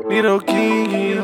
Little King.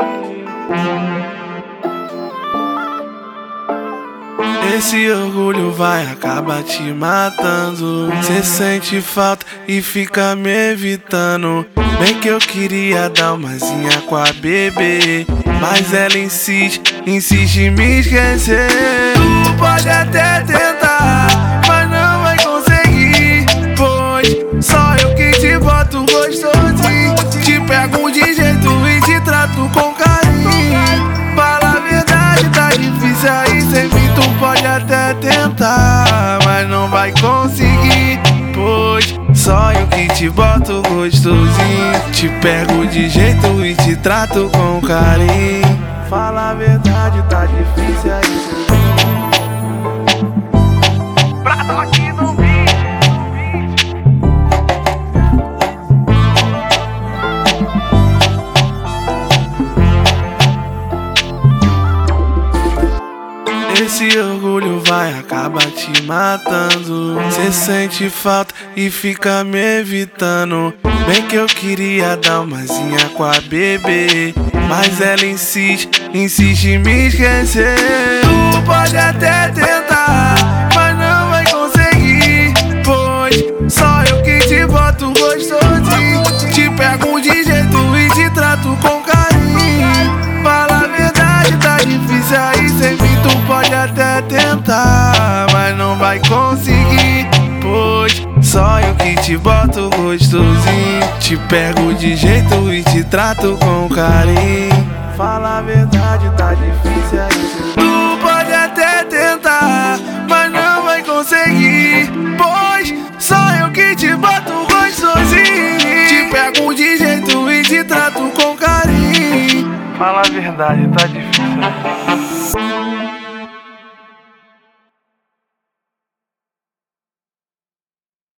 Esse orgulho vai acabar te matando. Cê sente falta e fica me evitando. Bem que eu queria dar umazinha com a bebê, mas ela insiste em me esquecer. Tu pode até tentar, mas não vai conseguir, pois só eu que te boto gostosinho. Te pego de jeito e te trato com carinho. Fala a verdade, tá difícil aí sem mim. Tu pode até tentar, mas não vai conseguir, pois só eu que te boto gostosinho. Te pego de jeito e te trato com carinho. Fala a verdade, tá difícil aí sem mim. Prato aqui no vídeo. Esse orgulho vai acabar te matando. Cê sente falta e fica me evitando. Bem que eu queria dar umazinha com a bebê, mas ela insiste em me esquecer. Tu pode até tentar, mas não vai conseguir, pois só eu que te boto gostosinho. Te pego de jeito e te trato com carinho. Fala a verdade, tá difícil aí sem mim. Tu pode até tentar, mas não vai conseguir, pois só eu que te boto gostosinho. Te pego de jeito e te trato com carinho. Fala a verdade, tá difícil aí sem mim. Tu pode até tentar, mas não vai conseguir, pois só eu que te boto gostosinho. Te pego de jeito e te trato com carinho. Fala a verdade, tá difícil.